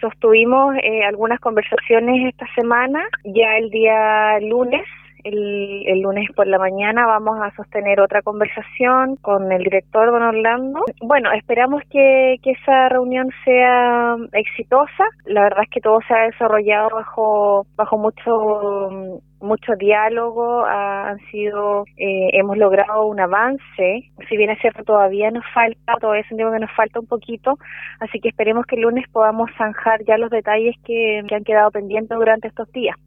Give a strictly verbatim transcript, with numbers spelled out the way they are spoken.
Sostuvimos eh, algunas conversaciones esta semana, ya el día lunes. El, el lunes por la mañana vamos a sostener otra conversación con el director, don Orlando. Bueno, esperamos que, que esa reunión sea exitosa. La verdad es que todo se ha desarrollado bajo bajo mucho mucho diálogo. Ha, han sido eh, hemos logrado un avance. Si bien es cierto, todavía nos falta, todavía sentimos que nos falta un poquito. Así que esperemos que el lunes podamos zanjar ya los detalles que, que han quedado pendientes durante estos días.